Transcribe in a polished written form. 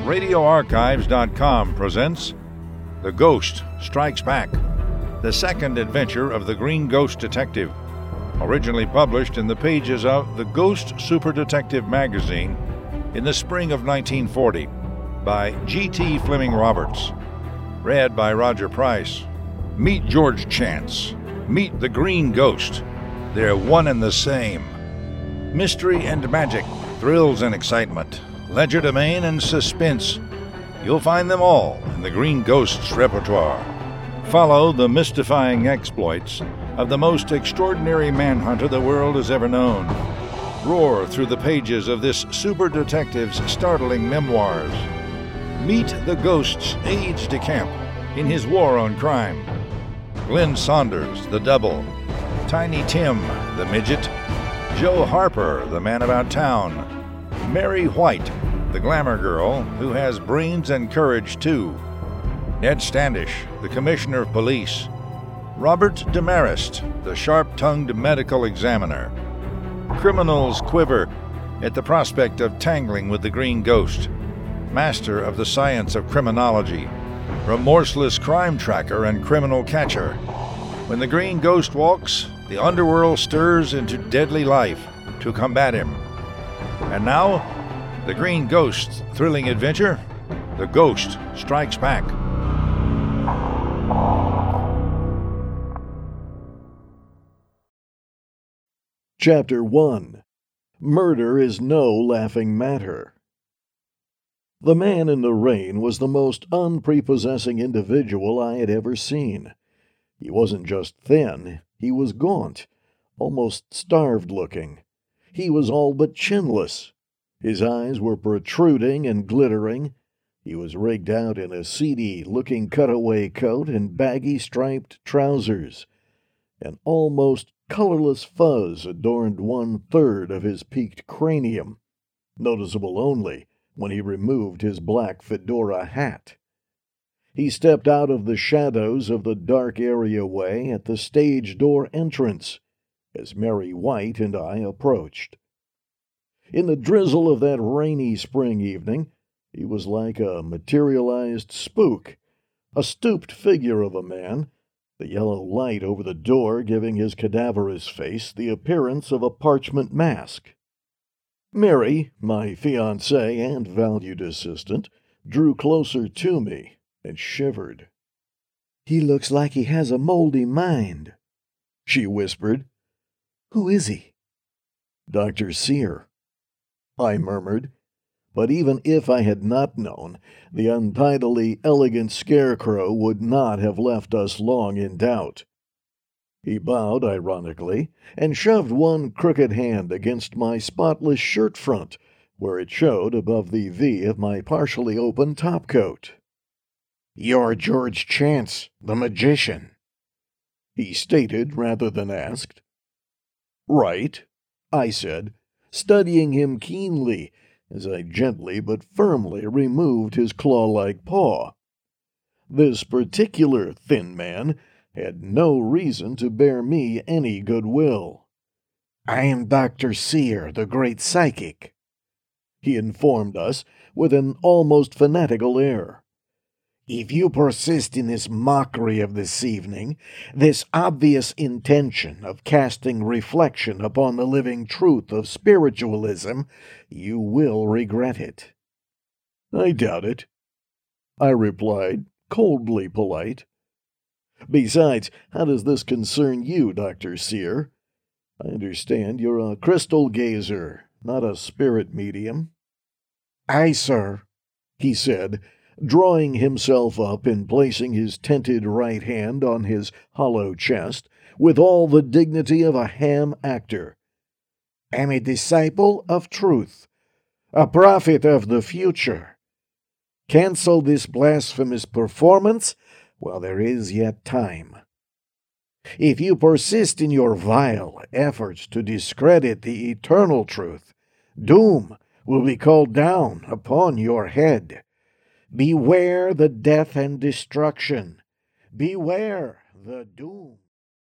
RadioArchives.com presents The Ghost Strikes Back, the second adventure of the Green Ghost Detective, originally published in the pages of The Ghost Super Detective magazine in the spring of 1940 by G.T. Fleming Roberts. Read by Roger Price. Meet George Chance. Meet the Green Ghost. They're one and the same. Mystery and magic, thrills and excitement, legerdemain and suspense. You'll find them all in the Green Ghost's repertoire. Follow the mystifying exploits of the most extraordinary manhunter the world has ever known. Roar through the pages of this super detective's startling memoirs. Meet the Ghost's aides-de-camp in his war on crime. Glenn Saunders, the double. Tiny Tim, the midget. Joe Harper, the man about town. Mary White, the glamour girl who has brains and courage too. Ned Standish, the commissioner of police. Robert Demarest, the sharp-tongued medical examiner. Criminals quiver at the prospect of tangling with the Green Ghost, master of the science of criminology, remorseless crime tracker and criminal catcher. When the Green Ghost walks, the underworld stirs into deadly life to combat him. And now, the Green Ghost's thrilling adventure, The Ghost Strikes Back. Chapter 1. Murder is no laughing matter. The man in the rain was the most unprepossessing individual I had ever seen. He wasn't just thin, he was gaunt, almost starved-looking. He was all but chinless. His eyes were protruding and glittering. He was rigged out in a seedy-looking cutaway coat and baggy striped trousers. An almost colorless fuzz adorned 1/3 of his peaked cranium, noticeable only when he removed his black fedora hat. He stepped out of the shadows of the dark areaway at the stage door entrance as Mary White and I approached. In the drizzle of that rainy spring evening, he was like a materialized spook, a stooped figure of a man, the yellow light over the door giving his cadaverous face the appearance of a parchment mask. Mary, my fiancée and valued assistant, drew closer to me and shivered. "He looks like he has a moldy mind," she whispered. "Who is he?" "Dr. Sear," I murmured, but even if I had not known, the untidily elegant scarecrow would not have left us long in doubt. He bowed ironically and shoved one crooked hand against my spotless shirt front, where it showed above the V of my partially open topcoat. "You're George Chance, the magician," he stated rather than asked. "Right," I said, studying him keenly as I gently but firmly removed his claw-like paw. This particular thin man had no reason to bear me any goodwill. "I am Dr. Sear, the great psychic," he informed us with an almost fanatical air. "If you persist in this mockery of this evening, this obvious intention of casting reflection upon the living truth of spiritualism, you will regret it." "I doubt it," I replied, coldly polite. "Besides, how does this concern you, Dr. Sear? I understand you're a crystal gazer, not a spirit medium." "Aye, sir," he said, drawing himself up and placing his tented right hand on his hollow chest with all the dignity of a ham actor. "Am a disciple of truth, a prophet of the future. Cancel this blasphemous performance while there is yet time. If you persist in your vile efforts to discredit the eternal truth, doom will be called down upon your head. Beware the death and destruction. Beware the doom."